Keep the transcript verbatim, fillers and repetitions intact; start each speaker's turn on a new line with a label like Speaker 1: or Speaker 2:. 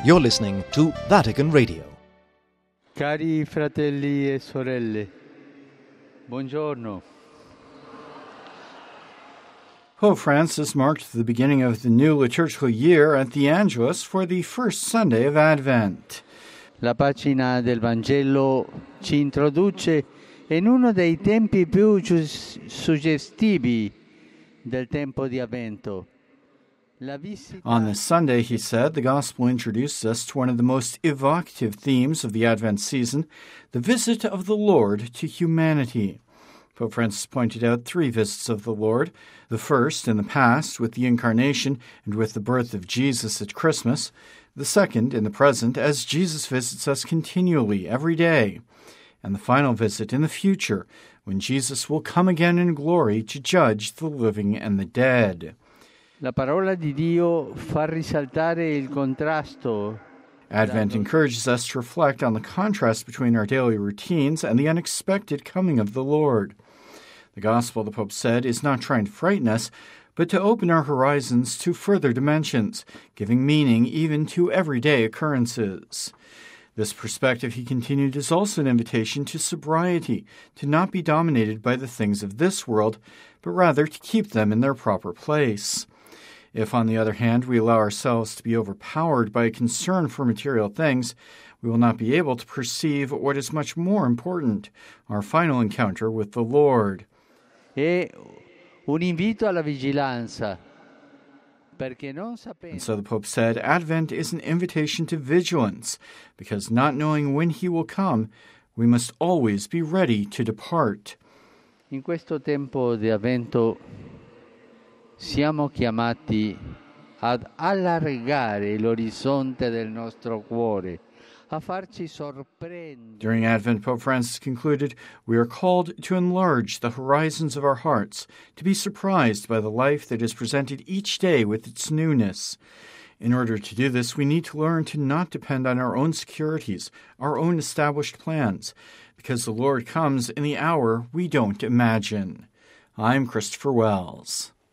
Speaker 1: You're listening to Vatican Radio.
Speaker 2: Cari fratelli e sorelle, buongiorno.
Speaker 3: Pope Francis marked the beginning of the new liturgical year at the Angelus for the first Sunday of Advent.
Speaker 2: La pagina del Vangelo ci introduce in uno dei tempi più gius- suggestivi del tempo di Avvento. La visita...
Speaker 3: On this Sunday, he said, the Gospel introduced us to one of the most evocative themes of the Advent season, the visit of the Lord to humanity. Pope Francis pointed out three visits of the Lord, the first in the past with the Incarnation and with the birth of Jesus at Christmas, the second in the present as Jesus visits us continually every day, and the final visit in the future when Jesus will come again in glory to judge the living and the dead.
Speaker 2: La parola di Dio fa risaltare il contrasto.
Speaker 3: Advent encourages us to reflect on the contrast between our daily routines and the unexpected coming of the Lord. The Gospel, the Pope said, is not trying to frighten us, but to open our horizons to further dimensions, giving meaning even to everyday occurrences. This perspective, he continued, is also an invitation to sobriety, to not be dominated by the things of this world, but rather to keep them in their proper place. If, on the other hand, we allow ourselves to be overpowered by a concern for material things, we will not be able to perceive what is much more important, our final encounter with the Lord.
Speaker 2: È un invito alla vigilanza, perché non sapendo...
Speaker 3: And so the Pope said, Advent is an invitation to vigilance, because not knowing when he will come, we must always be ready to depart.
Speaker 2: In questo tempo di Avvento siamo chiamati ad allargare l'orizzonte del nostro cuore, a farci sorprendere.
Speaker 3: During Advent, Pope Francis concluded, we are called to enlarge the horizons of our hearts, to be surprised by the life that is presented each day with its newness. In order to do this, we need to learn to not depend on our own securities, our own established plans, because the Lord comes in the hour we don't imagine. I'm Christopher Wells.